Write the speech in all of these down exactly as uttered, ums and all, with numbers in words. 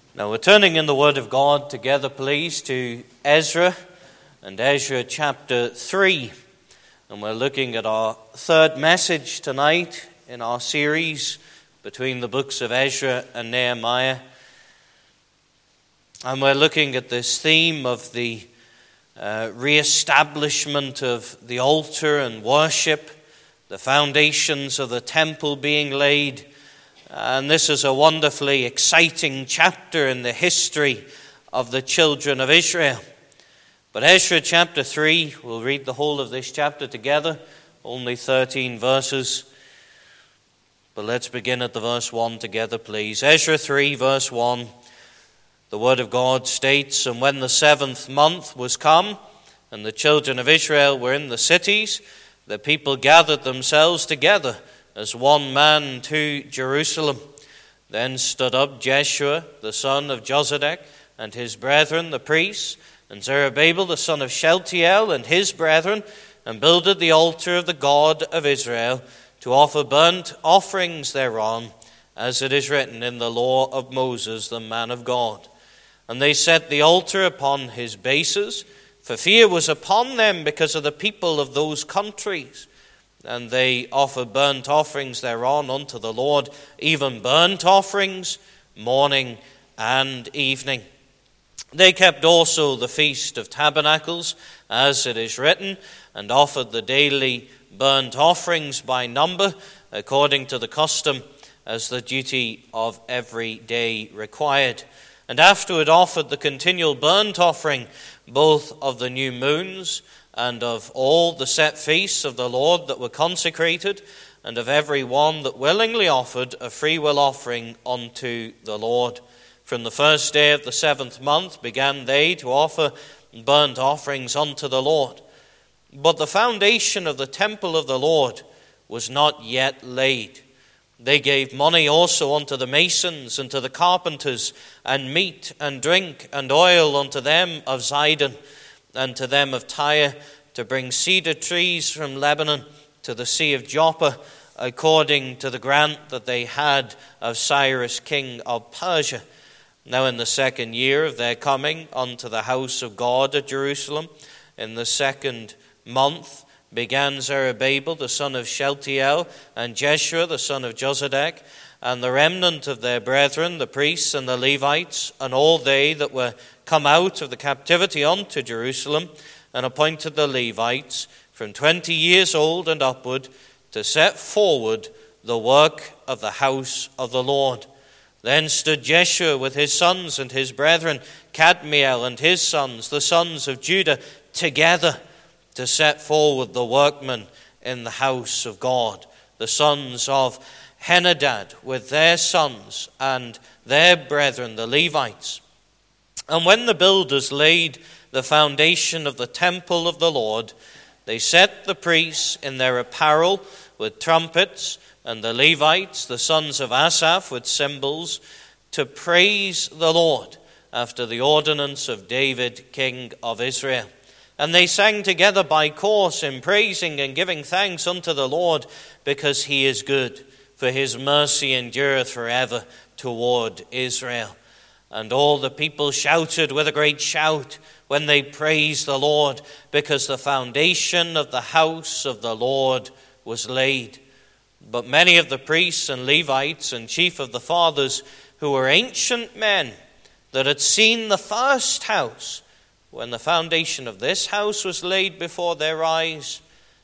Now we're turning in the Word of God together, please, to Ezra and Ezra chapter three. And we're looking at our third message tonight in our series between the books of Ezra and Nehemiah. And we're looking at this theme of the uh, re-establishment of the altar and worship, the foundations of the temple being laid. And this is a wonderfully exciting chapter in the history of the children of Israel. But Ezra chapter three, we'll read the whole of this chapter together, only thirteen verses. But let's begin at the verse one together, please. Ezra three, verse one, the word of God states, "And when the seventh month was come, and the children of Israel were in the cities, the people gathered themselves together as one man to Jerusalem. Then stood up Jeshua, the son of Jozadak, and his brethren, the priests, and Zerubbabel, the son of Shealtiel, and his brethren, and builded the altar of the God of Israel, to offer burnt offerings thereon, as it is written in the law of Moses, the man of God. And they set the altar upon his bases, for fear was upon them because of the people of those countries. And they offer burnt offerings thereon unto the Lord, even burnt offerings, morning and evening. They kept also the feast of tabernacles, as it is written, and offered the daily burnt offerings by number, according to the custom, as the duty of every day required. And afterward offered the continual burnt offering, both of the new moons, and of all the set feasts of the Lord that were consecrated, and of every one that willingly offered a freewill offering unto the Lord. From the first day of the seventh month began they to offer burnt offerings unto the Lord. But the foundation of the temple of the Lord was not yet laid. They gave money also unto the masons and to the carpenters, and meat and drink and oil unto them of Zidon, and to them of Tyre, to bring cedar trees from Lebanon to the sea of Joppa, according to the grant that they had of Cyrus king of Persia. Now in the second year of their coming unto the house of God at Jerusalem, in the second month, began Zerubbabel the son of Shealtiel, and Jeshua the son of Jozadak, and the remnant of their brethren, the priests and the Levites, and all they that were come out of the captivity unto Jerusalem, and appointed the Levites from twenty years old and upward to set forward the work of the house of the Lord. Then stood Jeshua with his sons and his brethren, Kadmiel and his sons, the sons of Judah, together to set forward the workmen in the house of God, the sons of Henadad with their sons and their brethren, the Levites. And when the builders laid the foundation of the temple of the Lord, they set the priests in their apparel with trumpets, and the Levites, the sons of Asaph, with cymbals, to praise the Lord after the ordinance of David, king of Israel. And they sang together by course in praising and giving thanks unto the Lord, because he is good, for his mercy endureth forever toward Israel. And all the people shouted with a great shout when they praised the Lord, because the foundation of the house of the Lord was laid. But many of the priests and Levites and chief of the fathers, who were ancient men that had seen the first house, when the foundation of this house was laid before their eyes,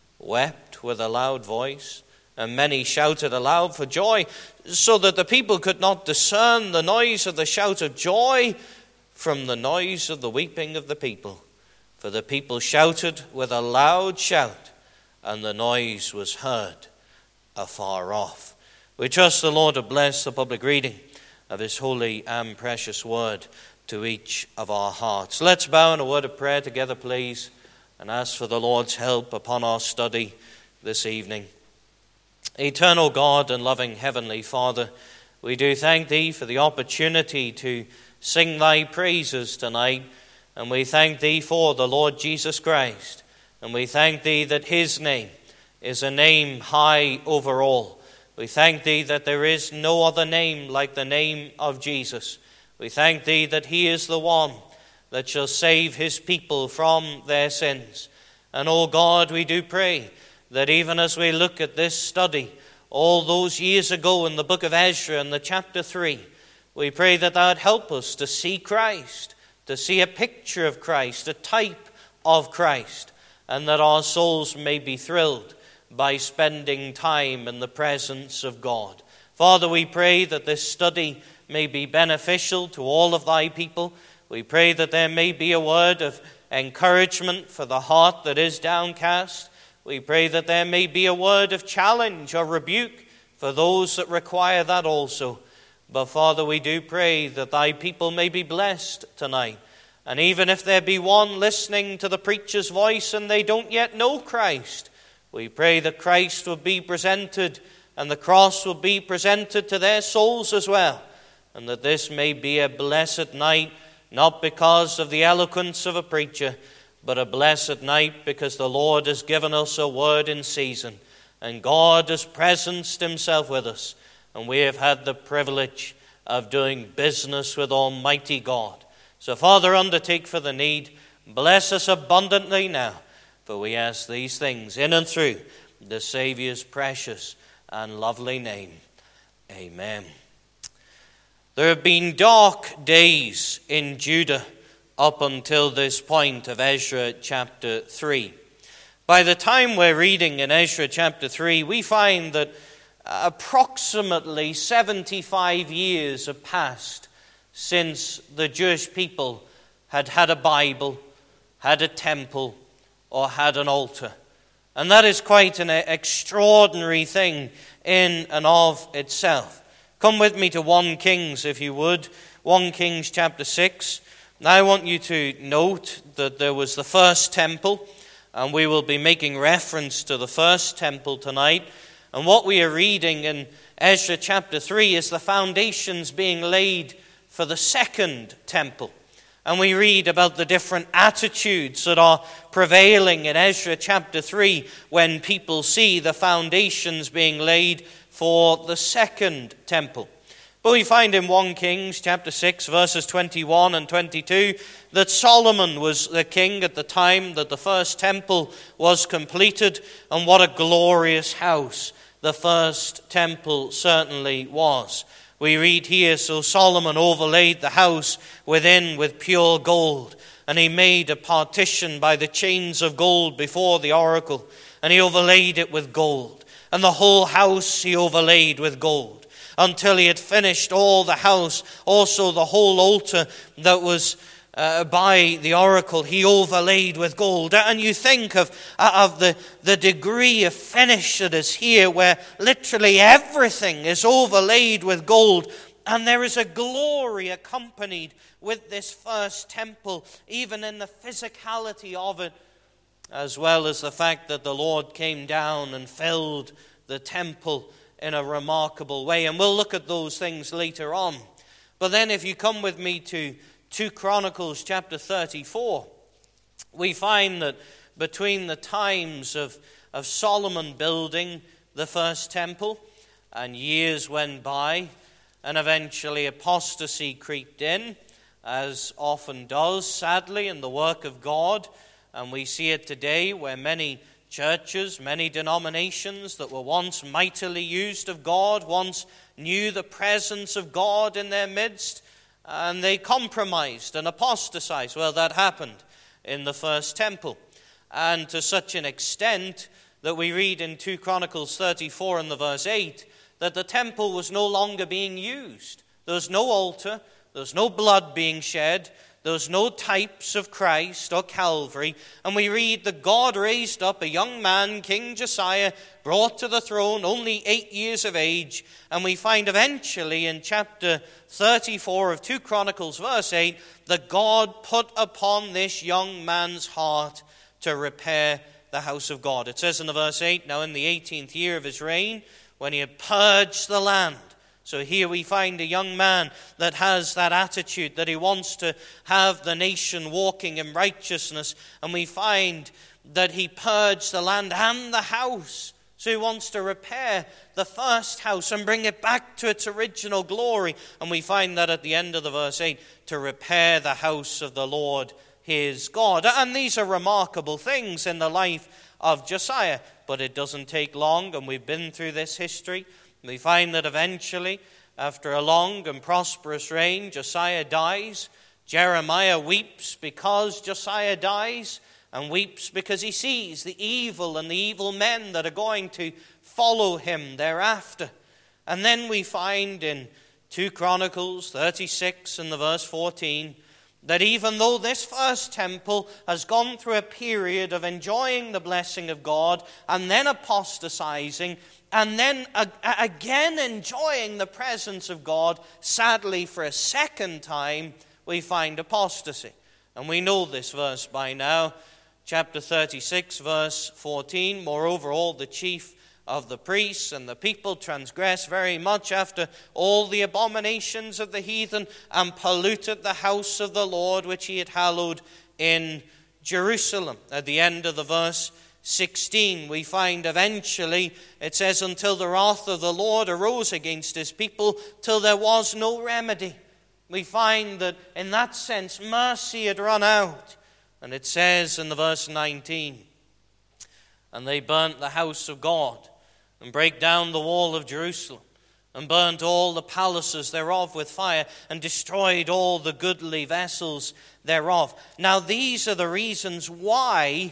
wept with a loud voice, and many shouted aloud for joy, so that the people could not discern the noise of the shout of joy from the noise of the weeping of the people. For the people shouted with a loud shout, and the noise was heard afar off." We trust the Lord to bless the public reading of his holy and precious word to each of our hearts. Let's bow in a word of prayer together, please, and ask for the Lord's help upon our study this evening. Eternal God and loving Heavenly Father, we do thank thee for the opportunity to sing thy praises tonight, and we thank thee for the Lord Jesus Christ, and we thank thee that his name is a name high over all. We thank thee that there is no other name like the name of Jesus. We thank thee that he is the one that shall save his people from their sins. And, O God, we do pray that even as we look at this study all those years ago in the book of Ezra in the chapter three, we pray that thou would help us to see Christ, to see a picture of Christ, a type of Christ, and that our souls may be thrilled by spending time in the presence of God. Father, we pray that this study may be beneficial to all of thy people. We pray that there may be a word of encouragement for the heart that is downcast. We pray that there may be a word of challenge or rebuke for those that require that also. But Father, we do pray that thy people may be blessed tonight. And even if there be one listening to the preacher's voice and they don't yet know Christ, we pray that Christ will be presented and the cross will be presented to their souls as well. And that this may be a blessed night, not because of the eloquence of a preacher, but a blessed night because the Lord has given us a word in season. And God has presenced himself with us. And we have had the privilege of doing business with Almighty God. So, Father, undertake for the need. Bless us abundantly now. For we ask these things in and through the Saviour's precious and lovely name. Amen. There have been dark days in Judah up until this point of Ezra chapter three. By the time we're reading in Ezra chapter three, we find that approximately seventy-five years have passed since the Jewish people had had a Bible, had a temple, or had an altar. And that is quite an extraordinary thing in and of itself. Come with me to First Kings, if you would. First Kings chapter six. Now I want you to note that there was the first temple, and we will be making reference to the first temple tonight. And what we are reading in Ezra chapter three is the foundations being laid for the second temple. And we read about the different attitudes that are prevailing in Ezra chapter three when people see the foundations being laid for the second temple. But we find in First Kings chapter six verses twenty-one and twenty-two that Solomon was the king at the time that the first temple was completed, and what a glorious house the first temple certainly was. We read here, so Solomon overlaid the house within with pure gold, and he made a partition by the chains of gold before the oracle, and he overlaid it with gold, and the whole house he overlaid with gold, until he had finished all the house. Also the whole altar that was uh, by the oracle he overlaid with gold. And you think of, of the, the degree of finish that is here, where literally everything is overlaid with gold. And there is a glory accompanied with this first temple, even in the physicality of it, as well as the fact that the Lord came down and filled the temple in a remarkable way. And we'll look at those things later on. But then if you come with me to Second Chronicles chapter thirty-four, we find that between the times of, of Solomon building the first temple, and years went by, and eventually apostasy creeped in, as often does, sadly, in the work of God. And we see it today where many churches, many denominations that were once mightily used of God, once knew the presence of God in their midst, and they compromised and apostatized. Well, that happened in the first temple. And to such an extent that we read in Second Chronicles thirty-four and the verse eight, that the temple was no longer being used. There was no altar, there was no blood being shed, there was no types of Christ or Calvary. And we read that God raised up a young man, King Josiah, brought to the throne, only eight years of age. And we find eventually in chapter thirty-four of Second Chronicles verse eight, that God put upon this young man's heart to repair the house of God. It says in the verse eight, now in the eighteenth year of his reign, when he had purged the land. So here we find a young man that has that attitude, that he wants to have the nation walking in righteousness. And we find that he purged the land and the house. So he wants to repair the first house and bring it back to its original glory. And we find that at the end of the verse eight, to repair the house of the Lord his God. And these are remarkable things in the life of Josiah. But it doesn't take long, and we've been through this history. We find that eventually, after a long and prosperous reign, Josiah dies. Jeremiah weeps because Josiah dies, and weeps because he sees the evil and the evil men that are going to follow him thereafter. And then we find in Second Chronicles thirty-six and the verse fourteen, that even though this first temple has gone through a period of enjoying the blessing of God and then apostatizing and then again enjoying the presence of God, sadly for a second time, we find apostasy. And we know this verse by now. Chapter thirty-six, verse fourteen, moreover, all the chief of the priests and the people transgressed very much after all the abominations of the heathen and polluted the house of the Lord which he had hallowed in Jerusalem. At the end of the verse sixteen, we find eventually, it says, until the wrath of the Lord arose against his people, till there was no remedy. We find that in that sense, mercy had run out. And it says in the verse nineteen, and they burnt the house of God, and brake down the wall of Jerusalem, and burnt all the palaces thereof with fire, and destroyed all the goodly vessels thereof. Now these are the reasons why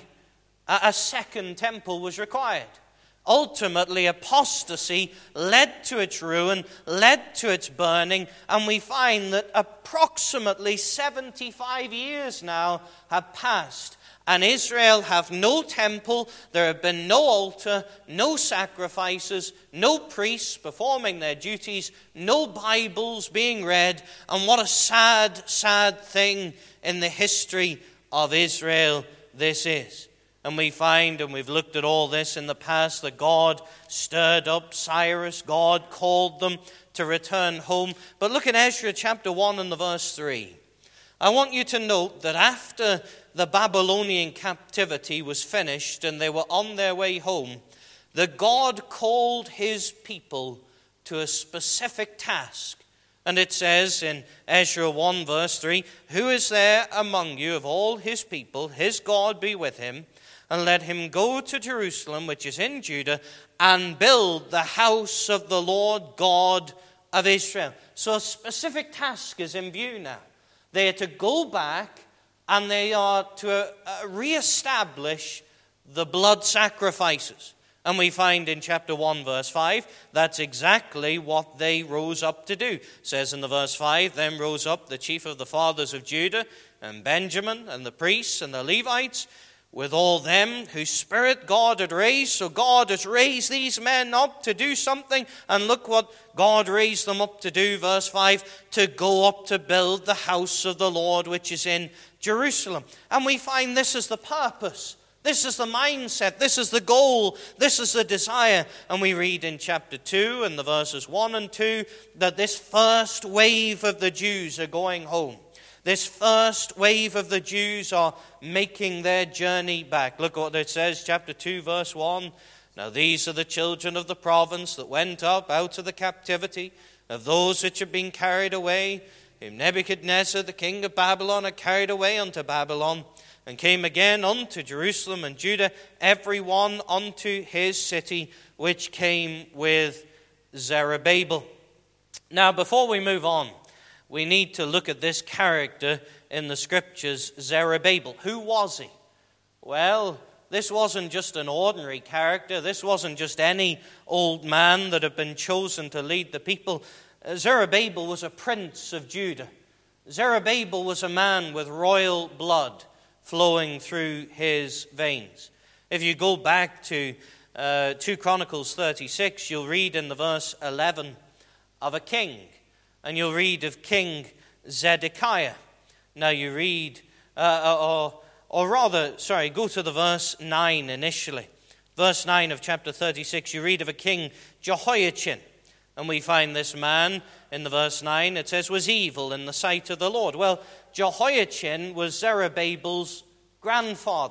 a second temple was required. Ultimately, apostasy led to its ruin, led to its burning, and we find that approximately seventy-five years now have passed, and Israel have no temple, there have been no altar, no sacrifices, no priests performing their duties, no Bibles being read, and what a sad, sad thing in the history of Israel this is. And we find, and we've looked at all this in the past, that God stirred up Cyrus. God called them to return home. But look at Ezra chapter one and the verse three. I want you to note that after the Babylonian captivity was finished and they were on their way home, that God called his people to a specific task. And it says in Ezra one verse three, who is there among you of all his people, his God be with him, and let him go to Jerusalem, which is in Judah, and build the house of the Lord God of Israel. So a specific task is in view now. They are to go back and they are to uh, reestablish the blood sacrifices. And we find in chapter one, verse five, that's exactly what they rose up to do. It says in the verse five, then rose up the chief of the fathers of Judah and Benjamin and the priests and the Levites, with all them whose spirit God had raised. So God has raised these men up to do something. And look what God raised them up to do, verse five, to go up to build the house of the Lord which is in Jerusalem. And we find this is the purpose. This is the mindset. This is the goal. This is the desire. And we read in chapter two and the verses one and two that this first wave of the Jews are going home. This first wave of the Jews are making their journey back. Look what it says, chapter two, verse one. Now these are the children of the province that went up out of the captivity of those which had been carried away, whom Nebuchadnezzar, the king of Babylon, had carried away unto Babylon, and came again unto Jerusalem and Judah, every one unto his city, which came with Zerubbabel. Now before we move on, we need to look at this character in the scriptures, Zerubbabel. Who was he? Well, this wasn't just an ordinary character. This wasn't just any old man that had been chosen to lead the people. Zerubbabel was a prince of Judah. Zerubbabel was a man with royal blood flowing through his veins. If you go back to uh, Second Chronicles thirty-six, you'll read in the verse eleven of a king. And you'll read of King Zedekiah. Now you read, uh, or, or rather, sorry, go to the verse nine initially. Verse nine of chapter thirty-six, you read of a king Jehoiachin. And we find this man in the verse nine, it says, was evil in the sight of the Lord. Well, Jehoiachin was Zerubbabel's grandfather.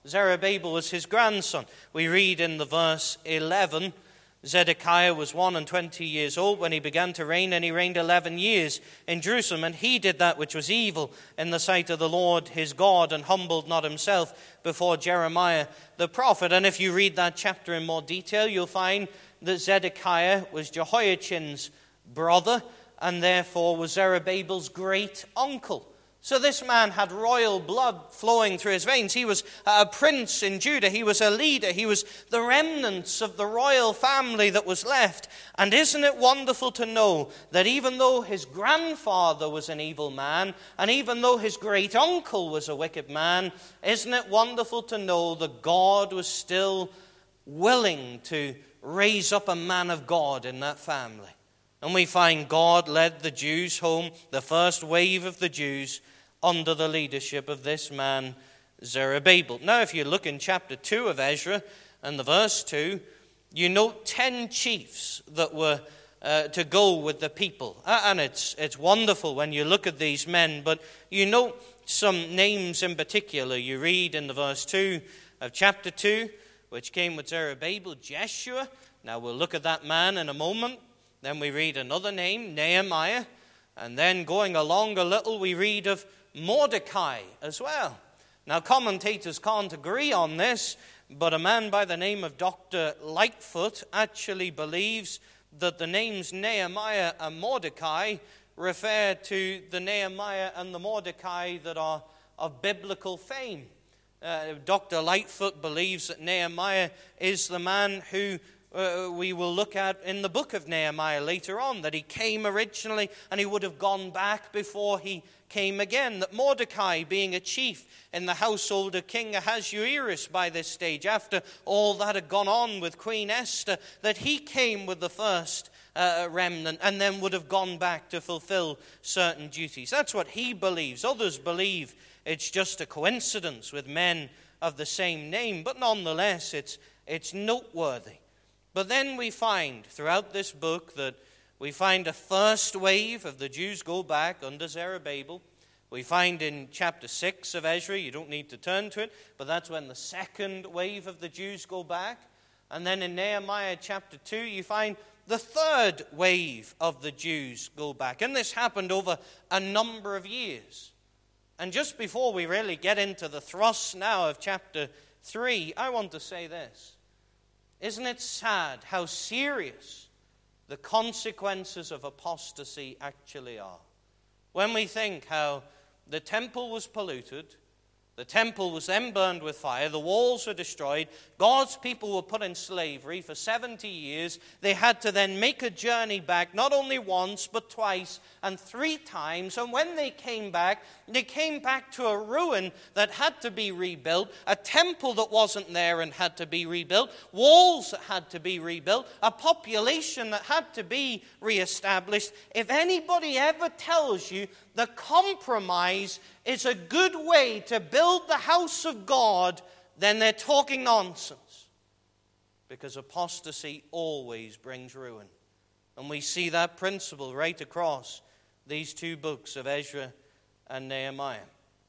Zerubbabel was his grandson. We read in the verse eleven, Zedekiah was one and twenty years old when he began to reign, and he reigned eleven years in Jerusalem. And he did that which was evil in the sight of the Lord his God, and humbled not himself before Jeremiah the prophet. And if you read that chapter in more detail, you'll find that Zedekiah was Jehoiachin's brother, and therefore was Zerubbabel's great uncle. So this man had royal blood flowing through his veins. He was a prince in Judah. He was a leader. He was the remnants of the royal family that was left. And isn't it wonderful to know that even though his grandfather was an evil man, and even though his great uncle was a wicked man, isn't it wonderful to know that God was still willing to raise up a man of God in that family? And we find God led the Jews home, the first wave of the Jews, under the leadership of this man, Zerubbabel. Now, if you look in chapter two of Ezra and the verse two, you note ten chiefs that were uh, to go with the people. And it's, it's wonderful when you look at these men, but you note some names in particular. You read in the verse two of chapter two, which came with Zerubbabel, Jeshua. Now, we'll look at that man in a moment. Then we read another name, Nehemiah. And then going along a little, we read of Mordecai as well. Now, commentators can't agree on this, but a man by the name of Doctor Lightfoot actually believes that the names Nehemiah and Mordecai refer to the Nehemiah and the Mordecai that are of biblical fame. Uh, Doctor Lightfoot believes that Nehemiah is the man who Uh, we will look at in the book of Nehemiah later on, that he came originally and he would have gone back before he came again. That Mordecai, being a chief in the household of King Ahasuerus by this stage, after all that had gone on with Queen Esther, that he came with the first uh, remnant and then would have gone back to fulfill certain duties. That's what he believes. Others believe it's just a coincidence with men of the same name, but nonetheless it's it's noteworthy. But then we find throughout this book that we find a first wave of the Jews go back under Zerubbabel. We find in chapter six of Ezra, you don't need to turn to it, but that's when the second wave of the Jews go back. And then in Nehemiah chapter two, you find the third wave of the Jews go back. And this happened over a number of years. And just before we really get into the thrust now of chapter three, I want to say this. Isn't it sad how serious the consequences of apostasy actually are? When we think how the temple was polluted, the temple was then burned with fire, the walls were destroyed, God's people were put in slavery for seventy years. They had to then make a journey back, not only once, but twice and three times. And when they came back, they came back to a ruin that had to be rebuilt, a temple that wasn't there and had to be rebuilt, walls that had to be rebuilt, a population that had to be reestablished. If anybody ever tells you the compromise is a good way to build the house of God, then they're talking nonsense. Because apostasy always brings ruin. And we see that principle right across these two books of Ezra and Nehemiah.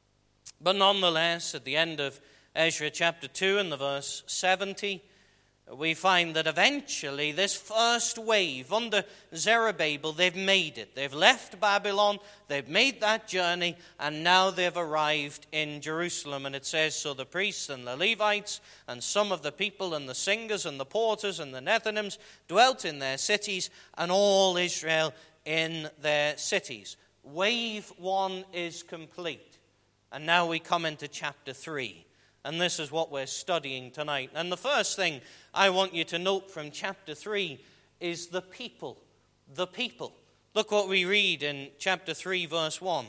But nonetheless, at the end of Ezra chapter two and the verse seventy, we find that eventually this first wave under Zerubbabel, they've made it. They've left Babylon, they've made that journey, and now they've arrived in Jerusalem. And it says, so the priests and the Levites and some of the people and the singers and the porters and the Nethinims dwelt in their cities, and all Israel in their cities. Wave one is complete. And now we come into chapter three. And this is what we're studying tonight. And the first thing I want you to note from chapter three is the people. The people. Look what we read in chapter three, verse one.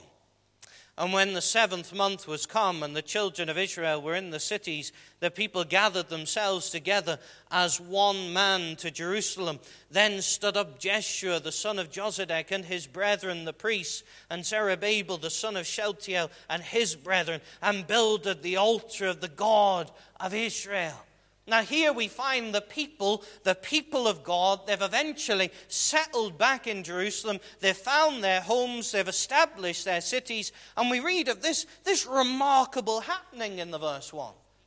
And when the seventh month was come, and the children of Israel were in the cities, the people gathered themselves together as one man to Jerusalem. Then stood up Jeshua, the son of Jozadak, and his brethren, the priests, and Zerubbabel, the son of Shealtiel, and his brethren, and builded the altar of the God of Israel. Now here we find the people, the people of God. They've eventually settled back in Jerusalem. They've found their homes. They've established their cities. And we read of this, this remarkable happening in the verse one.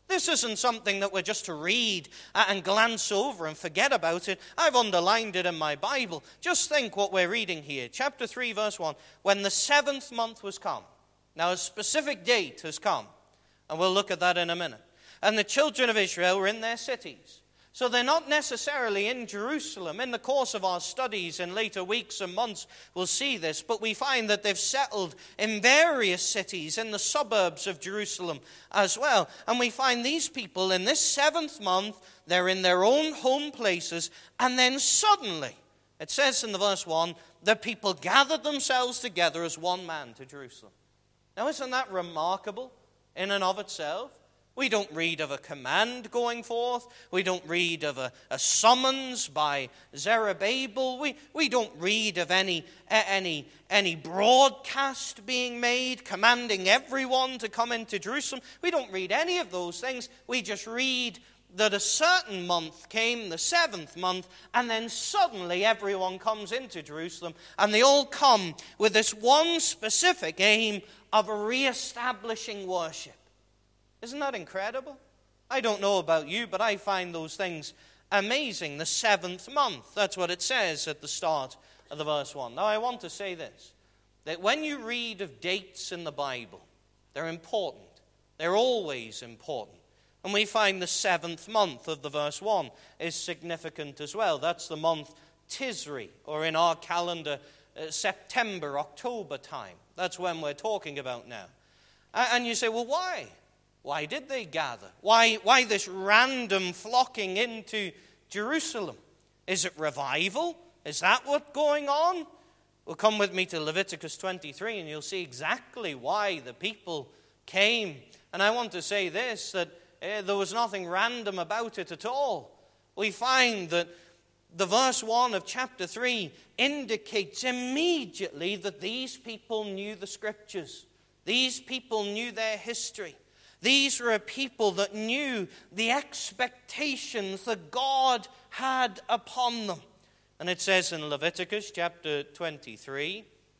This isn't something that we're just to read and glance over and forget about it. I've underlined it in my Bible. Just think what we're reading here. Chapter three, verse one. When the seventh month was come. Now a specific date has come. And we'll look at that in a minute. And the children of Israel were in their cities. So they're not necessarily in Jerusalem. In the course of our studies in later weeks and months, we'll see this. But we find that they've settled in various cities in the suburbs of Jerusalem as well. And we find these people in this seventh month, they're in their own home places. And then suddenly, it says in the verse one, the people gathered themselves together as one man to Jerusalem. Now isn't that remarkable in and of itself? We don't read of a command going forth. We don't read of a, a summons by Zerubbabel. We, we don't read of any, any, any broadcast being made commanding everyone to come into Jerusalem. We don't read any of those things. We just read that a certain month came, the seventh month, and then suddenly everyone comes into Jerusalem, and they all come with this one specific aim of reestablishing worship. Isn't that incredible? I don't know about you, but I find those things amazing. The seventh month, that's what it says at the start of the verse one. Now I want to say this, that when you read of dates in the Bible, they're important. They're always important. And we find the seventh month of the verse one is significant as well. That's the month Tisri, or in our calendar, uh, September, October time. That's when we're talking about now. And you say, well, why? Why did they gather? Why, why this random flocking into Jerusalem? Is it revival? Is that what's going on? Well, come with me to Leviticus twenty-three and you'll see exactly why the people came. And I want to say this, that uh, there was nothing random about it at all. We find that the verse one of chapter three indicates immediately that these people knew the Scriptures. These people knew their history. These were a people that knew the expectations that God had upon them. And it says in Leviticus chapter twenty-three,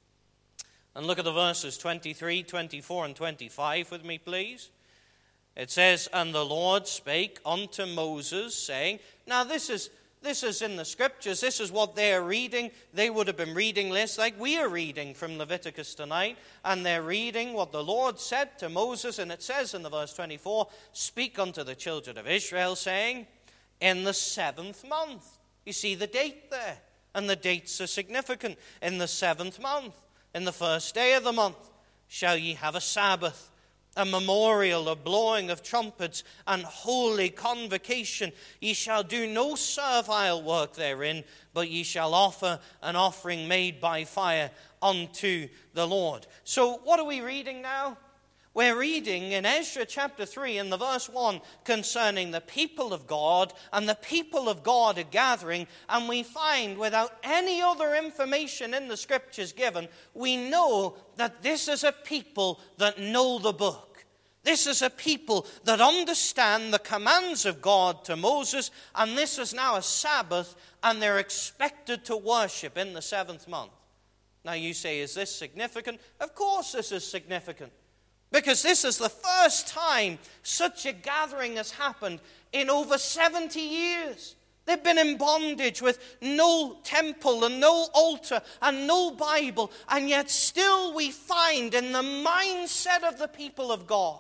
and look at the verses twenty-three, twenty-four, and twenty-five with me, please. It says, and the Lord spake unto Moses, saying, now this is This is in the Scriptures. This is what they're reading. They would have been reading this like we are reading from Leviticus tonight. And they're reading what the Lord said to Moses. And it says in the verse twenty-four, speak unto the children of Israel, saying, in the seventh month. You see the date there. And the dates are significant. In the seventh month, in the first day of the month, shall ye have a Sabbath, a memorial, a blowing of trumpets, and holy convocation. Ye shall do no servile work therein, but ye shall offer an offering made by fire unto the Lord. So what are we reading now? We're reading in Ezra chapter three in the verse one concerning the people of God, and the people of God are gathering, and we find without any other information in the Scriptures given, we know that this is a people that know the book. This is a people that understand the commands of God to Moses, and this is now a Sabbath, and they're expected to worship in the seventh month. Now you say, is this significant? Of course this is significant. Because this is the first time such a gathering has happened in over seventy years. They've been in bondage with no temple and no altar and no Bible. And yet still we find in the mindset of the people of God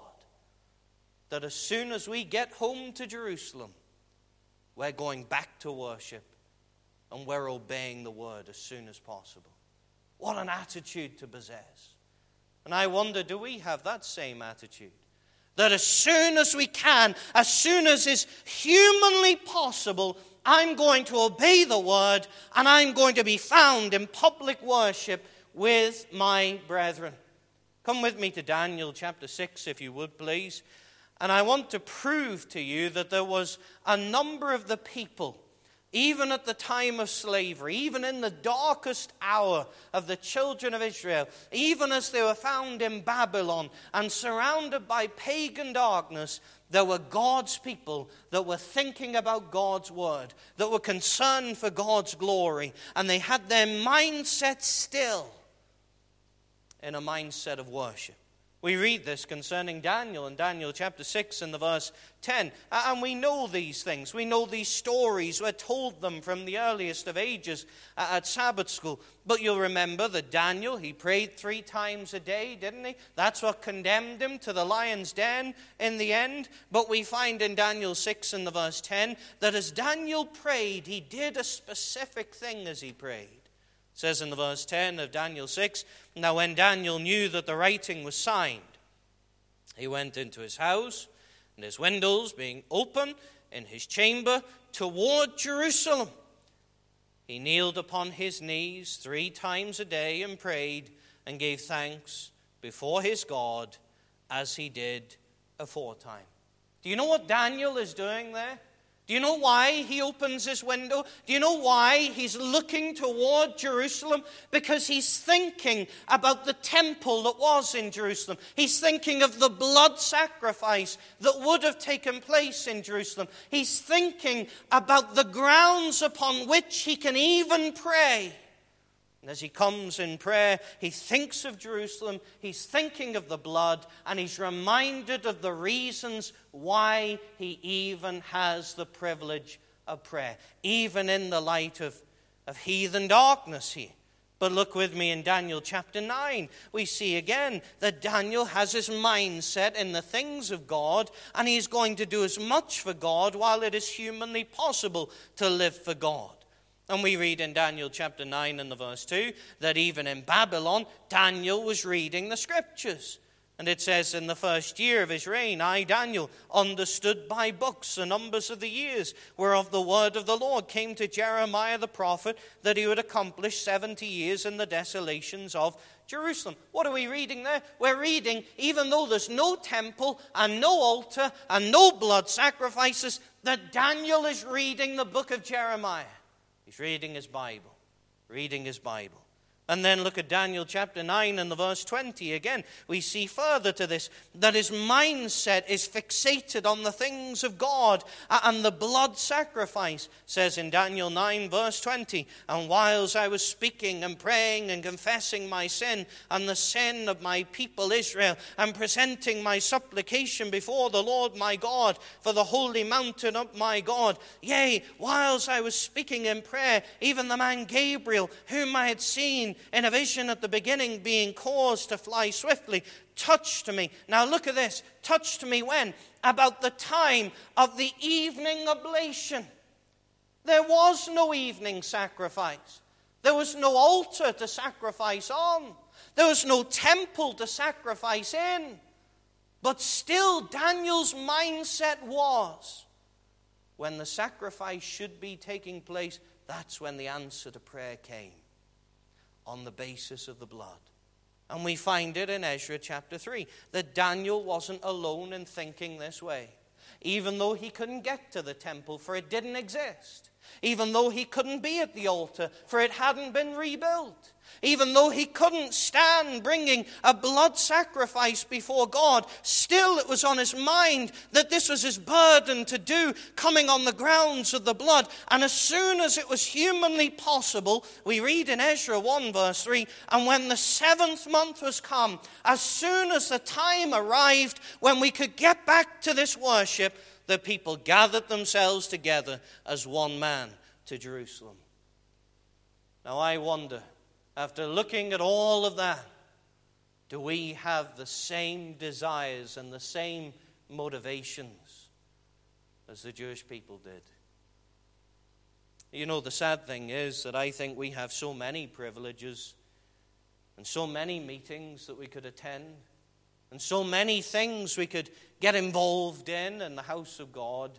that as soon as we get home to Jerusalem, we're going back to worship and we're obeying the word as soon as possible. What an attitude to possess. And I wonder, do we have that same attitude? That as soon as we can, as soon as is humanly possible, I'm going to obey the word and I'm going to be found in public worship with my brethren. Come with me to Daniel chapter six, if you would, please. And I want to prove to you that there was a number of the people, even at the time of slavery, even in the darkest hour of the children of Israel, even as they were found in Babylon and surrounded by pagan darkness, there were God's people that were thinking about God's word, that were concerned for God's glory, and they had their mindset still in a mindset of worship. We read this concerning Daniel in Daniel chapter six and the verse ten. And we know these things. We know these stories. We're told them from the earliest of ages at Sabbath school. But you'll remember that Daniel, he prayed three times a day, didn't he? That's what condemned him to the lion's den in the end. But we find in Daniel six and the verse ten that as Daniel prayed, he did a specific thing as he prayed. It says in the verse ten of Daniel six, "Now when Daniel knew that the writing was signed, he went into his house, and his windows being open in his chamber toward Jerusalem, he kneeled upon his knees three times a day and prayed and gave thanks before his God as he did aforetime." Do you know what Daniel is doing there? Do you know why he opens his window? Do you know why he's looking toward Jerusalem? Because he's thinking about the temple that was in Jerusalem. He's thinking of the blood sacrifice that would have taken place in Jerusalem. He's thinking about the grounds upon which he can even pray. And as he comes in prayer, he thinks of Jerusalem, he's thinking of the blood, and he's reminded of the reasons why he even has the privilege of prayer, even in the light of, of heathen darkness here. But look with me in Daniel chapter nine. We see again that Daniel has his mind set in the things of God, and he's going to do as much for God while it is humanly possible to live for God. And we read in Daniel chapter nine and the verse two that even in Babylon, Daniel was reading the scriptures. And it says, "In the first year of his reign, I, Daniel, understood by books the numbers of the years, whereof the word of the Lord came to Jeremiah the prophet, that he would accomplish seventy years in the desolations of Jerusalem." What are we reading there? We're reading, even though there's no temple and no altar and no blood sacrifices, that Daniel is reading the book of Jeremiah. He's reading his Bible, reading his Bible. And then look at Daniel chapter nine and the verse twenty. Again, we see further to this, that his mindset is fixated on the things of God and the blood sacrifice. It says in Daniel nine verse twenty, "And whiles I was speaking and praying and confessing my sin and the sin of my people Israel, and presenting my supplication before the Lord my God for the holy mountain of my God, yea, whiles I was speaking in prayer, even the man Gabriel, whom I had seen in a vision at the beginning, being caused to fly swiftly, touched me." Now look at this. Touched me when? About the time of the evening oblation. There was no evening sacrifice. There was no altar to sacrifice on. There was no temple to sacrifice in. But still, Daniel's mindset was, when the sacrifice should be taking place, that's when the answer to prayer came. On the basis of the blood. And we find it in Ezra chapter three, that Daniel wasn't alone in thinking this way. Even though he couldn't get to the temple, for it didn't exist. Even though he couldn't be at the altar, for it hadn't been rebuilt. Even though he couldn't stand bringing a blood sacrifice before God, still it was on his mind that this was his burden to do, coming on the grounds of the blood. And as soon as it was humanly possible, we read in Ezra one verse three, "And when the seventh month was come, as soon as the time arrived when we could get back to this worship, the people gathered themselves together as one man to Jerusalem." Now I wonder, after looking at all of that, do we have the same desires and the same motivations as the Jewish people did? You know, the sad thing is that I think we have so many privileges and so many meetings that we could attend and so many things we could get involved in in the house of God.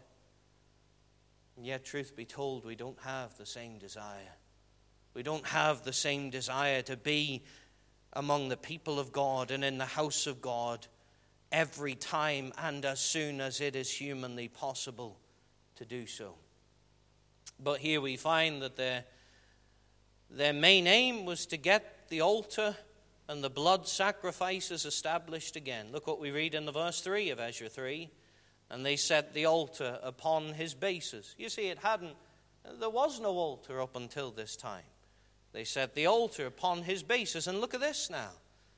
And yet, truth be told, we don't have the same desire. We don't have the same desire to be among the people of God and in the house of God every time and as soon as it is humanly possible to do so. But here we find that their, their main aim was to get the altar and the blood sacrifices established again. Look what we read in the verse three of Ezra three. "And they set the altar upon his bases." You see, it hadn't, there was no altar up until this time. They set the altar upon his bases. And look at this now.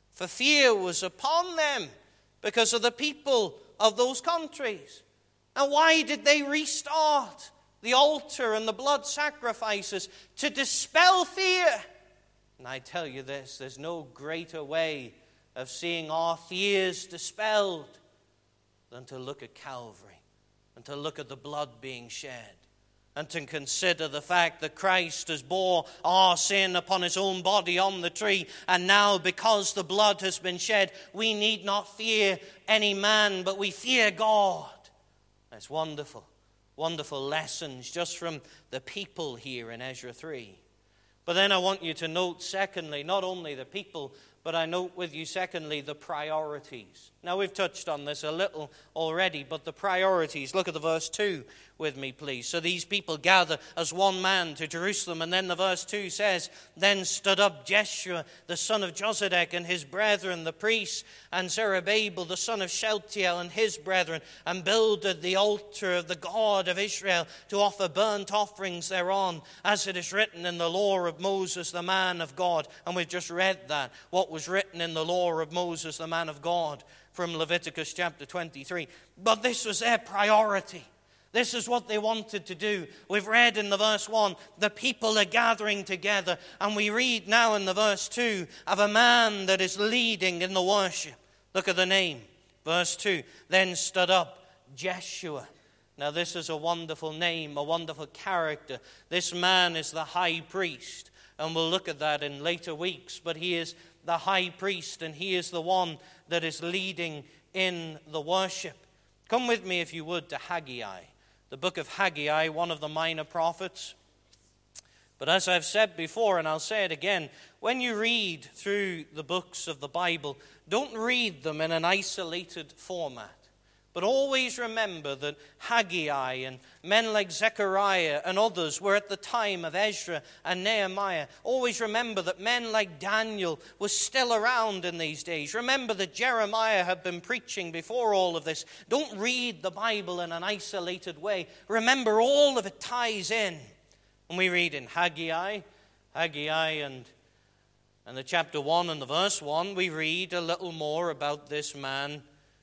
For fear was upon them because of the people of those countries. And why did they restart the altar and the blood sacrifices? To dispel fear. And I tell you this, there's no greater way of seeing our fears dispelled than to look at Calvary and to look at the blood being shed and to consider the fact that Christ has bore our sin upon his own body on the tree, and now because the blood has been shed, we need not fear any man, but we fear God. That's wonderful, wonderful lessons just from the people here in Ezra three. But then I want you to note, secondly, not only the people, but I note with you, secondly, the priorities. Now, we've touched on this a little already, but the priorities. Look at the verse two with me, please. So these people gather as one man to Jerusalem, and then the verse two says, Then stood up Jeshua, the son of Jozadak, and his brethren, the priests, and Zerubbabel, the son of Shealtiel, and his brethren, and builded the altar of the God of Israel to offer burnt offerings thereon, as it is written in the law of Moses, the man of God. And we've just read that, what was written in the law of Moses, the man of God, from Leviticus chapter twenty-three. But this was their priority. This is what they wanted to do. We've read in the verse one, the people are gathering together. And we read now in the verse two of a man that is leading in the worship. Look at the name. Verse two, then stood up Jeshua. Now this is a wonderful name, a wonderful character. This man is the high priest. And we'll look at that in later weeks. But he is the high priest, and he is the one that is leading in the worship. Come with me, if you would, to Haggai. The book of Haggai, one of the minor prophets. But as I've said before, and I'll say it again, when you read through the books of the Bible, don't read them in an isolated format. But always remember that Haggai and men like Zechariah and others were at the time of Ezra and Nehemiah. Always remember that men like Daniel were still around in these days. Remember that Jeremiah had been preaching before all of this. Don't read the Bible in an isolated way. Remember, all of it ties in. When we read in Haggai, Haggai and, and the chapter one and the verse one, we read a little more about this man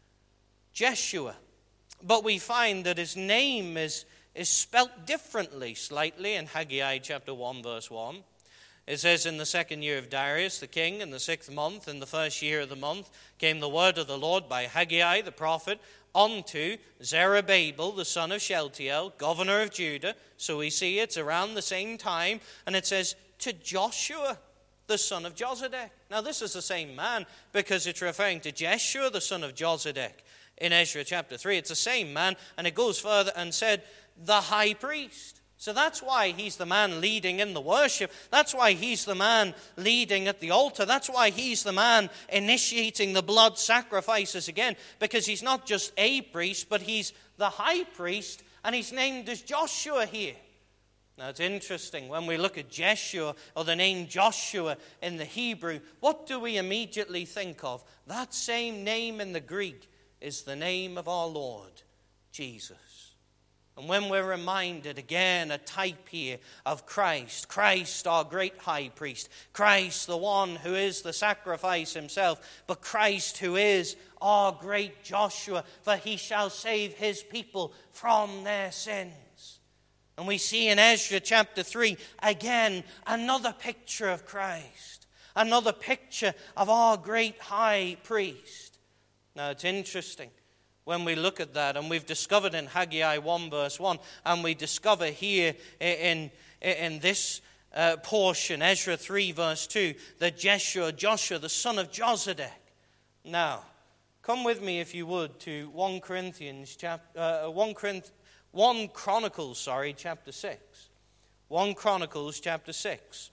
Jeshua. But we find that his name is, is spelt differently slightly in Haggai chapter one, verse one. It says, in the second year of Darius the king, in the sixth month, in the first year of the month, came the word of the Lord by Haggai the prophet unto Zerubbabel the son of Shealtiel, governor of Judah. So we see it's around the same time. And it says, to Joshua the son of Jozadak. Now this is the same man because it's referring to Jeshua the son of Jozadak. In Ezra chapter three, it's the same man, and it goes further and said, the high priest. So that's why he's the man leading in the worship. That's why he's the man leading at the altar. That's why he's the man initiating the blood sacrifices again, because he's not just a priest, but he's the high priest, and he's named as Joshua here. Now it's interesting, when we look at Jeshua, or the name Joshua in the Hebrew, what do we immediately think of? That same name in the Greek is the name of our Lord, Jesus. And when we're reminded, again, a type here of Christ, Christ our great high priest, Christ the one who is the sacrifice himself, but Christ who is our great Joshua, for he shall save his people from their sins. And we see in Ezra chapter three, again, another picture of Christ, another picture of our great high priest. Now, it's interesting when we look at that, and we've discovered in Haggai one verse one, and we discover here in, in this uh, portion, Ezra three verse two, that Jeshua, Joshua, the son of Jozadak. Now, come with me, if you would, to First Corinthians chapter uh, one Corinth, First Chronicles, sorry, chapter six. First Chronicles chapter six.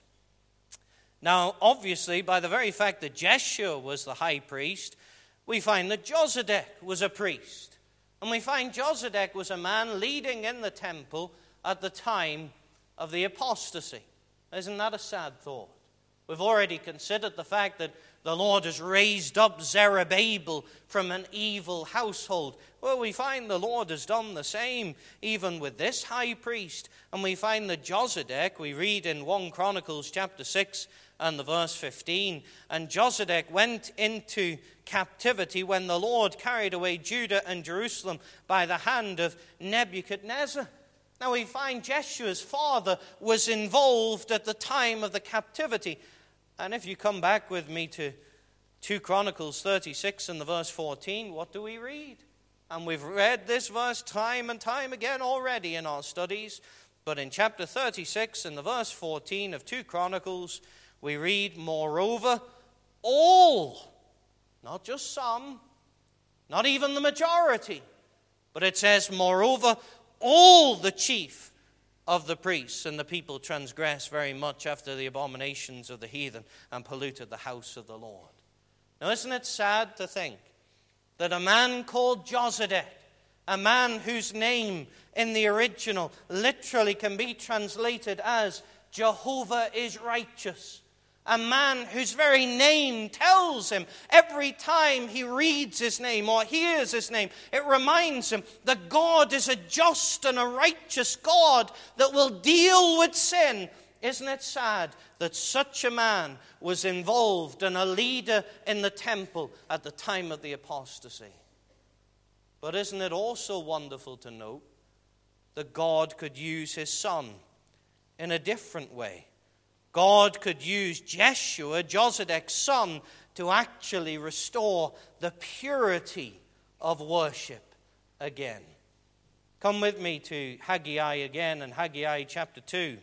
Now, obviously, by the very fact that Jeshua was the high priest, we find that Jozadak was a priest. And we find Jozadak was a man leading in the temple at the time of the apostasy. Isn't that a sad thought? We've already considered the fact that the Lord has raised up Zerubbabel from an evil household. Well, we find the Lord has done the same even with this high priest. And we find that Jozadak, we read in First Chronicles chapter six and the verse fifteen. And Josedek went into captivity when the Lord carried away Judah and Jerusalem by the hand of Nebuchadnezzar. Now we find Jeshua's father was involved at the time of the captivity. And if you come back with me to Second Chronicles thirty-six and the verse fourteen, what do we read? And we've read this verse time and time again already in our studies. But in chapter thirty-six and the verse fourteen of Second Chronicles, we read, moreover, all, not just some, not even the majority, but it says, moreover, all the chief of the priests and the people transgressed very much after the abominations of the heathen and polluted the house of the Lord. Now, isn't it sad to think that a man called Josedek, a man whose name in the original literally can be translated as Jehovah is righteous, a man whose very name tells him every time he reads his name or hears his name, it reminds him that God is a just and a righteous God that will deal with sin. Isn't it sad that such a man was involved and a leader in the temple at the time of the apostasy? But isn't it also wonderful to note that God could use his son in a different way? God could use Jeshua, Josedek's son, to actually restore the purity of worship again. Come with me to Haggai again, and Haggai chapter two.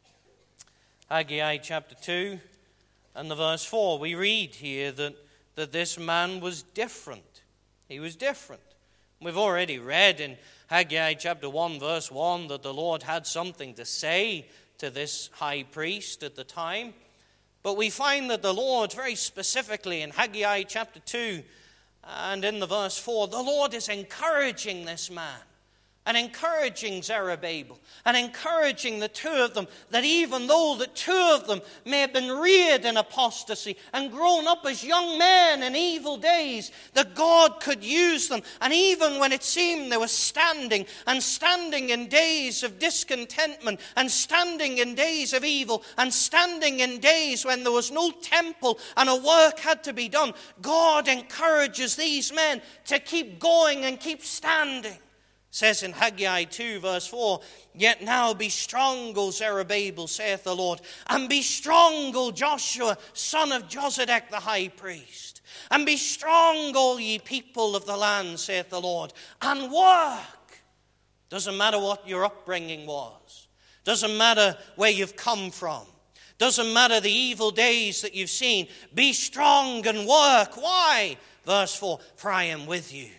Haggai chapter two and the verse four. We read here that, that this man was different. He was different. We've already read in Haggai chapter one, verse one, that the Lord had something to say to this high priest at the time. But we find that the Lord, very specifically in Haggai chapter two and in the verse four, the Lord is encouraging this man and encouraging Zerubbabel and encouraging the two of them, that even though the two of them may have been reared in apostasy and grown up as young men in evil days, that God could use them. And even when it seemed they were standing and standing in days of discontentment and standing in days of evil and standing in days when there was no temple and a work had to be done, God encourages these men to keep going and keep standing. Says in Haggai two, verse four, yet now be strong, O Zerubbabel, saith the Lord, and be strong, O Joshua, son of Josedek the high priest, and be strong, all ye people of the land, saith the Lord, and work. Doesn't matter what your upbringing was. Doesn't matter where you've come from. Doesn't matter the evil days that you've seen. Be strong and work. Why? Verse four, for I am with you,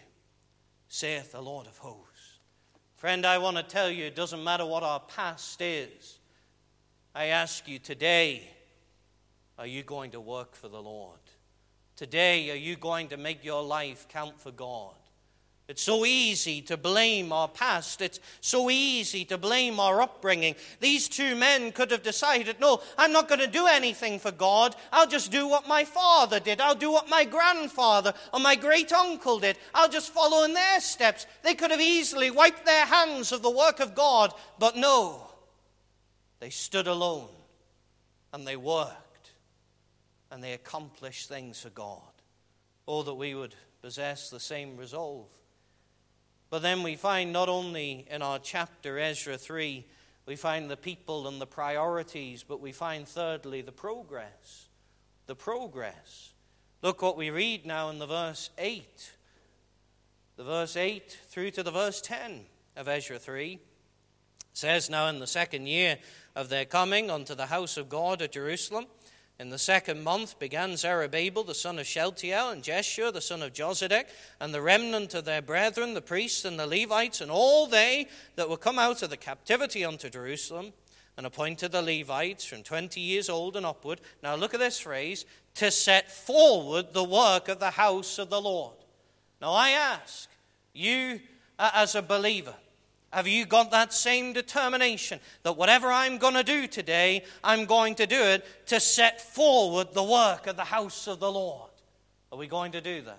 saith the Lord of hosts. Friend, I want to tell you, it doesn't matter what our past is. I ask you today, are you going to work for the Lord? Today, are you going to make your life count for God? It's so easy to blame our past. It's so easy to blame our upbringing. These two men could have decided, no, I'm not going to do anything for God. I'll just do what my father did. I'll do what my grandfather or my great uncle did. I'll just follow in their steps. They could have easily wiped their hands of the work of God. But no, they stood alone and they worked and they accomplished things for God. Oh, that we would possess the same resolve. But then we find not only in our chapter, Ezra three, we find the people and the priorities, but we find thirdly the progress. The progress. Look what we read now in the verse eight. The verse eight through to the verse ten of Ezra three. It says, now in the second year of their coming unto the house of God at Jerusalem, in the second month began Zerubbabel the son of Shealtiel and Jeshua the son of Josedek and the remnant of their brethren, the priests and the Levites, and all they that were come out of the captivity unto Jerusalem, and appointed the Levites from twenty years old and upward. Now look at this phrase, to set forward the work of the house of the Lord. Now I ask, you as a believer, have you got that same determination that whatever I'm going to do today, I'm going to do it to set forward the work of the house of the Lord? Are we going to do that?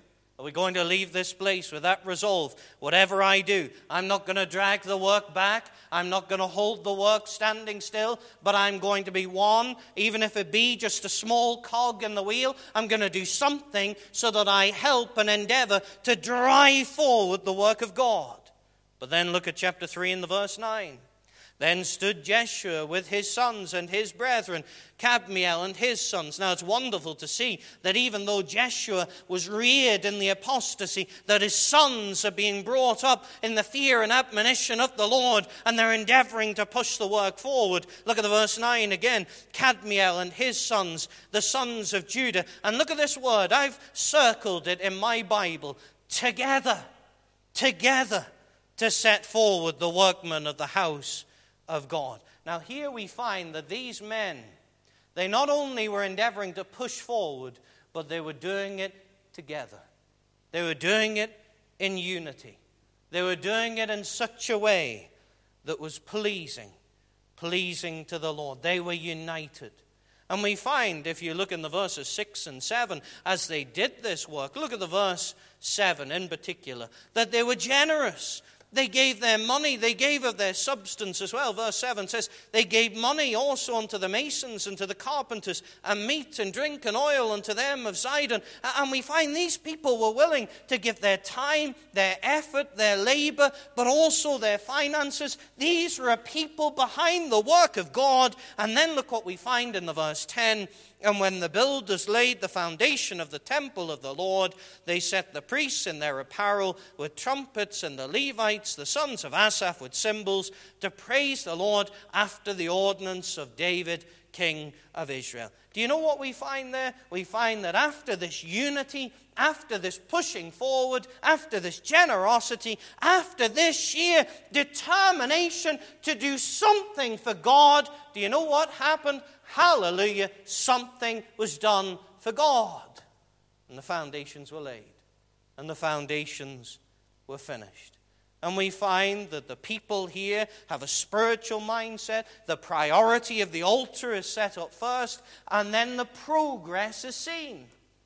Are we going to leave this place with that resolve? Whatever I do, I'm not going to drag the work back. I'm not going to hold the work standing still, but I'm going to be one, even if it be just a small cog in the wheel. I'm going to do something so that I help and endeavor to drive forward the work of God. But then look at chapter three and the verse nine. Then stood Jeshua with his sons and his brethren, Kadmiel and his sons. Now it's wonderful to see that even though Jeshua was reared in the apostasy, that his sons are being brought up in the fear and admonition of the Lord, and they're endeavoring to push the work forward. Look at the verse nine again. Kadmiel and his sons, the sons of Judah. And look at this word. I've circled it in my Bible. Together, together to set forward the workmen of the house of God. Now here we find that these men, they not only were endeavoring to push forward, but they were doing it together. They were doing it in unity. They were doing it in such a way that was pleasing, pleasing to the Lord. They were united. And we find, if you look in the verses six and seven, as they did this work, look at the verse seven in particular, that they were generous. They gave their money, they gave of their substance as well. Verse seven says, they gave money also unto the masons and to the carpenters, and meat and drink and oil unto them of Zidon. And we find these people were willing to give their time, their effort, their labor, but also their finances. These were a people behind the work of God. And then look what we find in the verse ten. And when the builders laid the foundation of the temple of the Lord, they set the priests in their apparel with trumpets, and the Levites, the sons of Asaph, with cymbals, to praise the Lord after the ordinance of David, king of Israel. Do you know what we find there? We find that after this unity, after this pushing forward, after this generosity, after this sheer determination to do something for God, do you know what happened? Hallelujah, something was done for God. And the foundations were laid. And the foundations were finished. And we find that the people here have a spiritual mindset. The priority of the altar is set up first, and then the progress is seen.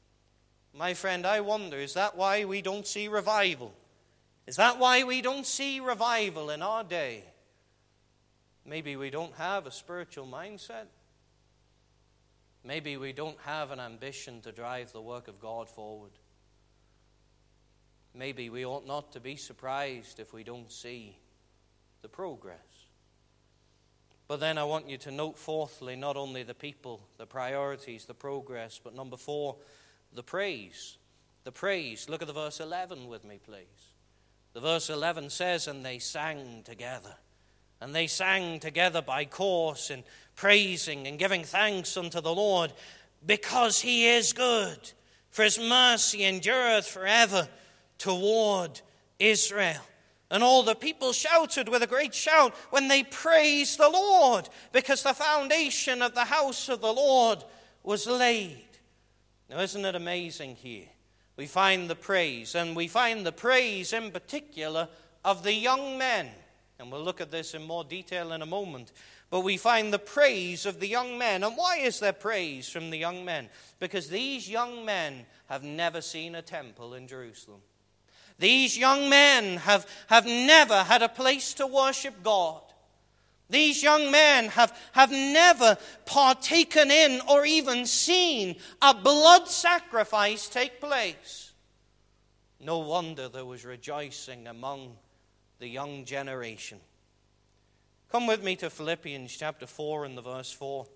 My friend, I wonder, is that why we don't see revival? Is that why we don't see revival in our day? Maybe we don't have a spiritual mindset. Maybe we don't have an ambition to drive the work of God forward. Maybe we ought not to be surprised if we don't see the progress. But then I want you to note fourthly, not only the people, the priorities, the progress, but number four, the praise. The praise. Look at the verse eleven with me, please. The verse eleven says, and they sang together. And they sang together by course in praising and giving thanks unto the Lord, because he is good, for his mercy endureth forever toward Israel. And all the people shouted with a great shout when they praised the Lord, because the foundation of the house of the Lord was laid. Now, isn't it amazing here? We find the praise, and we find the praise in particular of the young men. And we'll look at this in more detail in a moment. But we find the praise of the young men. And why is there praise from the young men? Because these young men have never seen a temple in Jerusalem. These young men have, have never had a place to worship God. These young men have, have never partaken in or even seen a blood sacrifice take place. No wonder there was rejoicing among the young generation. Come with me to Philippians chapter four and the verse four.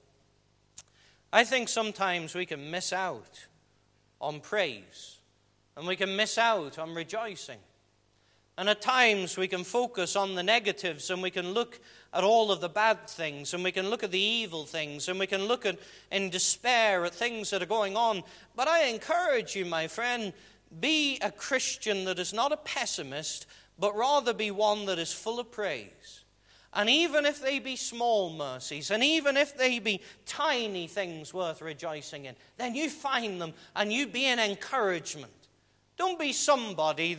I think sometimes we can miss out on praise, and we can miss out on rejoicing. And at times we can focus on the negatives, and we can look at all of the bad things, and we can look at the evil things, and we can look at in despair at things that are going on. But I encourage you, my friend, be a Christian that is not a pessimist, but rather be one that is full of praise. And even if they be small mercies, and even if they be tiny things worth rejoicing in, then you find them and you be an encouragement. Don't be somebody that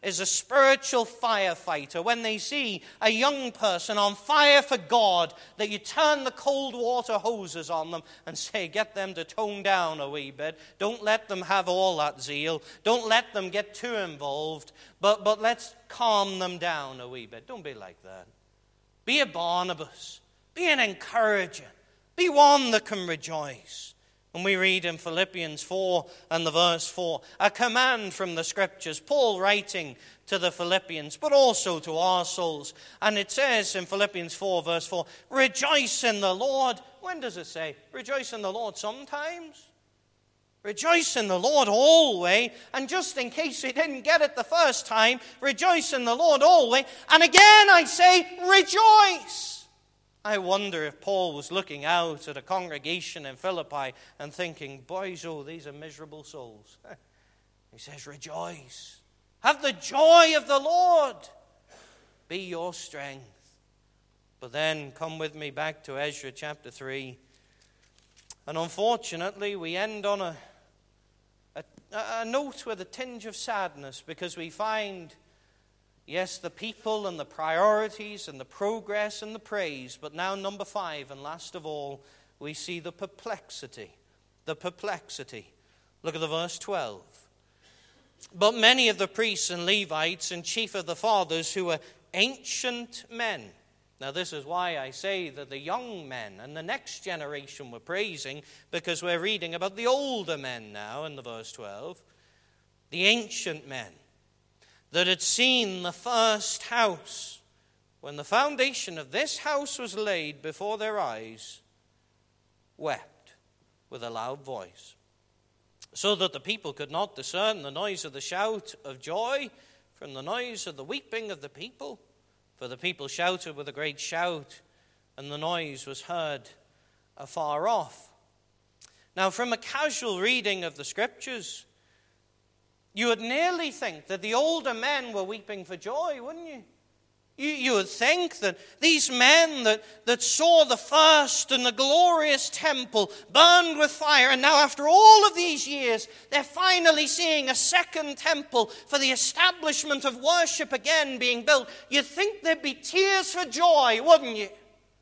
is a spiritual firefighter. When they see a young person on fire for God, that you turn the cold water hoses on them and say, get them to tone down a wee bit. Don't let them have all that zeal. Don't let them get too involved. But, but let's calm them down a wee bit. Don't be like that. Be a Barnabas. Be an encourager. Be one that can rejoice. And we read in Philippians four and the verse four, a command from the Scriptures, Paul writing to the Philippians, but also to our souls. And it says in Philippians four, verse four, rejoice in the Lord. When does it say? Rejoice in the Lord sometimes. Rejoice in the Lord always. And just in case you didn't get it the first time, rejoice in the Lord always. And again I say, rejoice. I wonder if Paul was looking out at a congregation in Philippi and thinking, boys, oh, these are miserable souls. He says, rejoice. Have the joy of the Lord be your strength. But then come with me back to Ezra chapter three. And unfortunately, we end on a, a, a note with a tinge of sadness, because we find, yes, the people and the priorities and the progress and the praise. But now number five, and last of all, we see the perplexity. The perplexity. Look at the verse twelve. But many of the priests and Levites and chief of the fathers, who were ancient men. Now this is why I say that the young men and the next generation were praising, because we're reading about the older men now in the verse twelve. The ancient men that had seen the first house, when the foundation of this house was laid before their eyes, wept with a loud voice, so that the people could not discern the noise of the shout of joy from the noise of the weeping of the people. For the people shouted with a great shout, and the noise was heard afar off. Now, from a casual reading of the Scriptures, you would nearly think that the older men were weeping for joy, wouldn't you? You, you would think that these men that, that saw the first and the glorious temple burned with fire, and now after all of these years, they're finally seeing a second temple for the establishment of worship again being built. You'd think there'd be tears for joy, wouldn't you?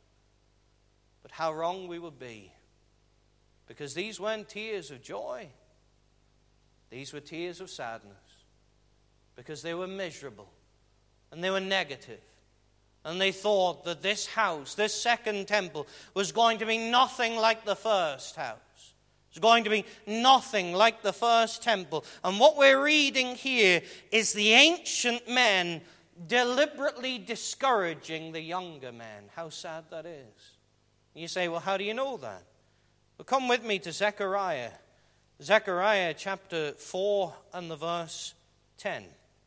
But how wrong we would be. Because these weren't tears of joy. These were tears of sadness, because they were miserable and they were negative, and they thought that this house, this second temple, was going to be nothing like the first house. It was going to be nothing like the first temple. And what we're reading here is the ancient men deliberately discouraging the younger men. How sad that is. You say, well, how do you know that? Well, come with me to Zechariah. Zechariah chapter four and the verse ten.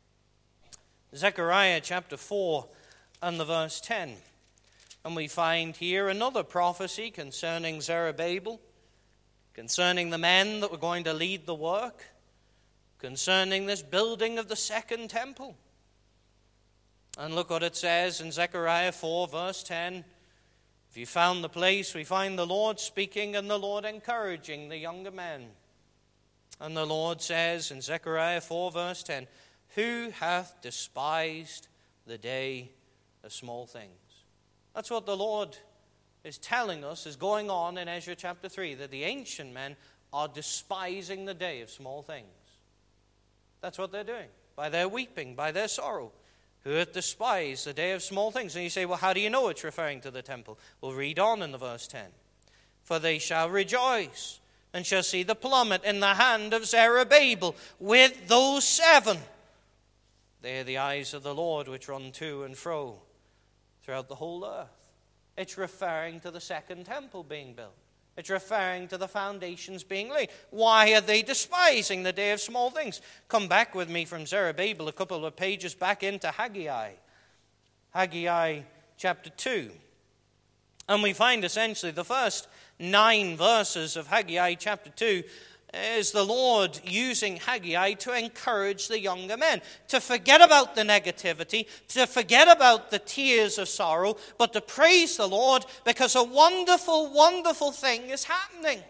Zechariah chapter four and the verse ten. And we find here another prophecy concerning Zerubbabel, concerning the men that were going to lead the work, concerning this building of the second temple. And look what it says in Zechariah four verse ten. If you found the place, we find the Lord speaking and the Lord encouraging the younger men. And the Lord says in Zechariah four verse ten, who hath despised the day of small things? That's what the Lord is telling us is going on in Ezra chapter three, that the ancient men are despising the day of small things. That's what they're doing, by their weeping, by their sorrow. Who hath despised the day of small things? And you say, well, how do you know it's referring to the temple? We'll read on in the verse ten. For they shall rejoice, and shall see the plummet in the hand of Zerubbabel with those seven. They are the eyes of the Lord which run to and fro throughout the whole earth. It's referring to the second temple being built. It's referring to the foundations being laid. Why are they despising the day of small things? Come back with me from Zerubbabel a couple of pages back into Haggai. Haggai chapter two. And we find essentially the first nine verses of Haggai chapter two is the Lord using Haggai to encourage the younger men to forget about the negativity, to forget about the tears of sorrow, but to praise the Lord because a wonderful, wonderful thing is happening.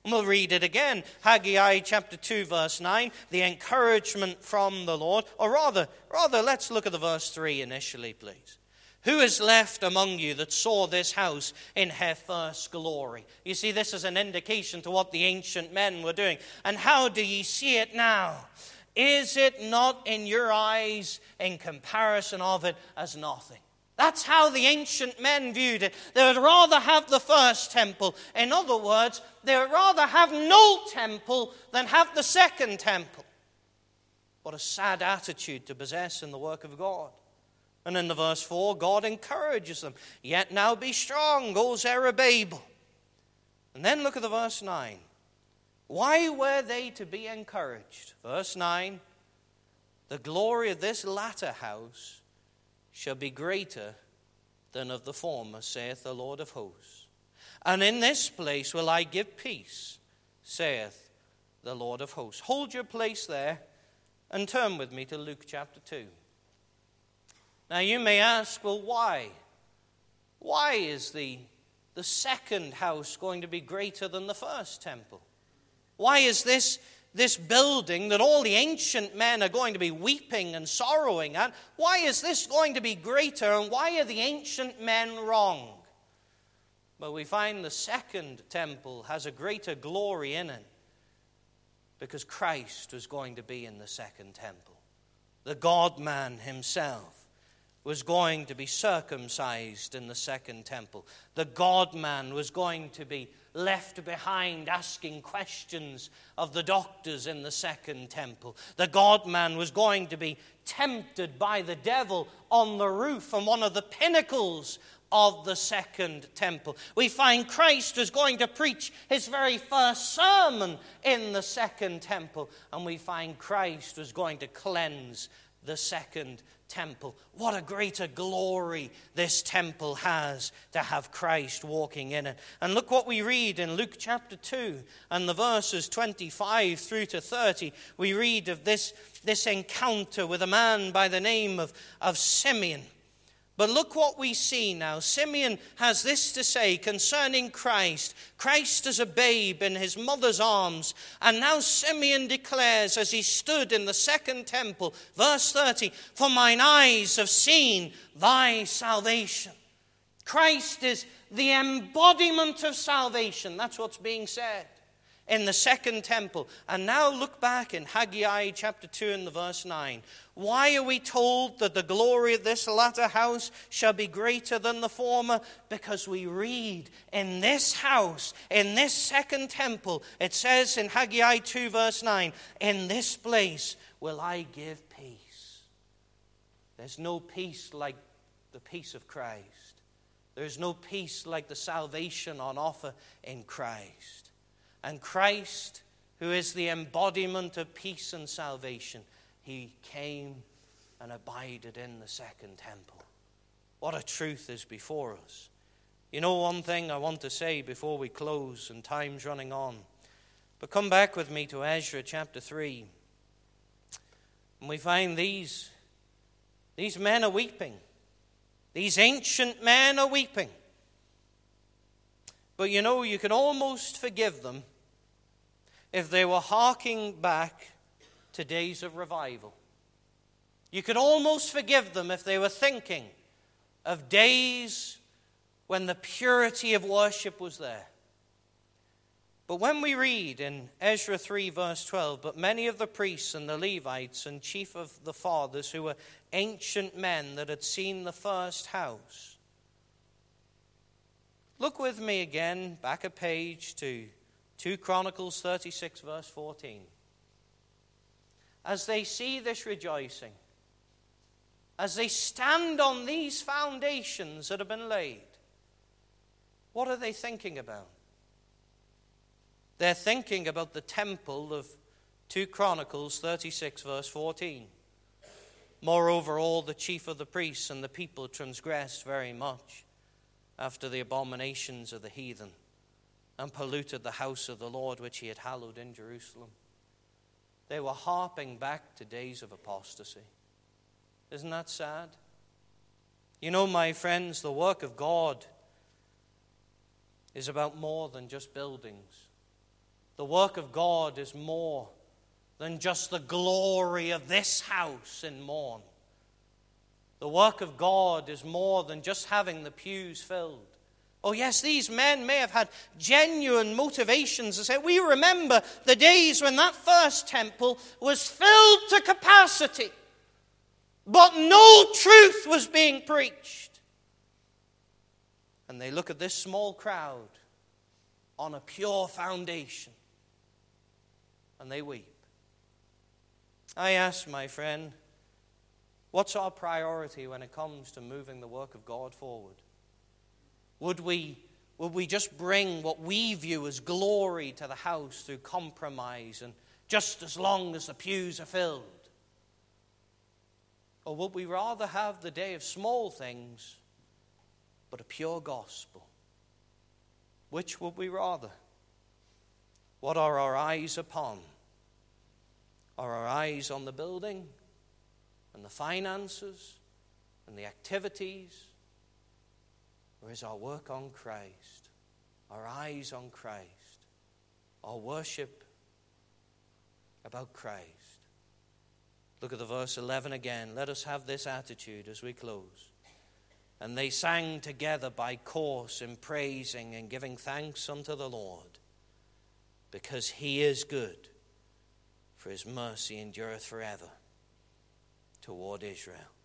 And we'll read it again. Haggai chapter two, verse nine, the encouragement from the Lord. Or rather, rather, let's look at the verse three initially, please. Who is left among you that saw this house in her first glory? You see, this is an indication to what the ancient men were doing. And how do ye see it now? Is it not in your eyes in comparison of it as nothing? That's how the ancient men viewed it. They would rather have the first temple. In other words, they would rather have no temple than have the second temple. What a sad attitude to possess in the work of God. And in the verse four, God encourages them. Yet now be strong, O Zerubbabel. And then look at the verse nine. Why were they to be encouraged? Verse nine, the glory of this latter house shall be greater than of the former, saith the Lord of hosts. And in this place will I give peace, saith the Lord of hosts. Hold your place there and turn with me to Luke chapter two. Now you may ask, well, why? Why is the, the second house going to be greater than the first temple? Why is this, this building that all the ancient men are going to be weeping and sorrowing at, why is this going to be greater, and why are the ancient men wrong? Well, we find the second temple has a greater glory in it because Christ was going to be in the second temple. The God-man himself was going to be circumcised in the second temple. The God-man was going to be left behind asking questions of the doctors in the second temple. The God-man was going to be tempted by the devil on the roof on one of the pinnacles of the second temple. We find Christ was going to preach his very first sermon in the second temple. And we find Christ was going to cleanse the second temple. What a greater glory this temple has to have Christ walking in it. And look what we read in Luke chapter two and the verses twenty-five through to thirty. We read of this, this encounter with a man by the name of, of Simeon. But look what we see now. Simeon has this to say concerning Christ. Christ is a babe in his mother's arms. And now Simeon declares as he stood in the second temple, verse thirty, for mine eyes have seen thy salvation. Christ is the embodiment of salvation. That's what's being said in the second temple. And now look back in Haggai chapter two and the verse nine. Why are we told that the glory of this latter house shall be greater than the former? Because we read in this house, in this second temple, it says in Haggai two verse nine, in this place will I give peace. There's no peace like the peace of Christ. There's no peace like the salvation on offer in Christ. And Christ, who is the embodiment of peace and salvation, he came and abided in the second temple. What a truth is before us. You know, one thing I want to say before we close, and time's running on. But come back with me to Ezra chapter three. And we find these, these men are weeping. These ancient men are weeping. But you know, you can almost forgive them if they were harking back to days of revival. You could almost forgive them if they were thinking of days when the purity of worship was there. But when we read in Ezra three verse twelve, but many of the priests and the Levites and chief of the fathers who were ancient men that had seen the first house. Look with me again, back a page to Second Chronicles thirty-six verse fourteen. As they see this rejoicing, as they stand on these foundations that have been laid, what are they thinking about? They're thinking about the temple of Second Chronicles thirty-six verse fourteen. Moreover, all the chief of the priests and the people transgressed very much after the abominations of the heathen, and polluted the house of the Lord which he had hallowed in Jerusalem. They were harping back to days of apostasy. Isn't that sad? You know, my friends, the work of God is about more than just buildings. The work of God is more than just the glory of this house in Mourne. The work of God is more than just having the pews filled. Oh yes, these men may have had genuine motivations to say, we remember the days when that first temple was filled to capacity, but no truth was being preached. And they look at this small crowd on a pure foundation, and they weep. I ask, my friend, what's our priority when it comes to moving the work of God forward? Would we, would we just bring what we view as glory to the house through compromise and just as long as the pews are filled? Or would we rather have the day of small things, but a pure gospel? Which would we rather? What are our eyes upon? Are our eyes on the building and the finances and the activities? Or is our work on Christ? Our eyes on Christ? Our worship about Christ? Look at the verse eleven again. Let us have this attitude as we close. And they sang together by course in praising and giving thanks unto the Lord, because he is good, for his mercy endureth forever toward Israel.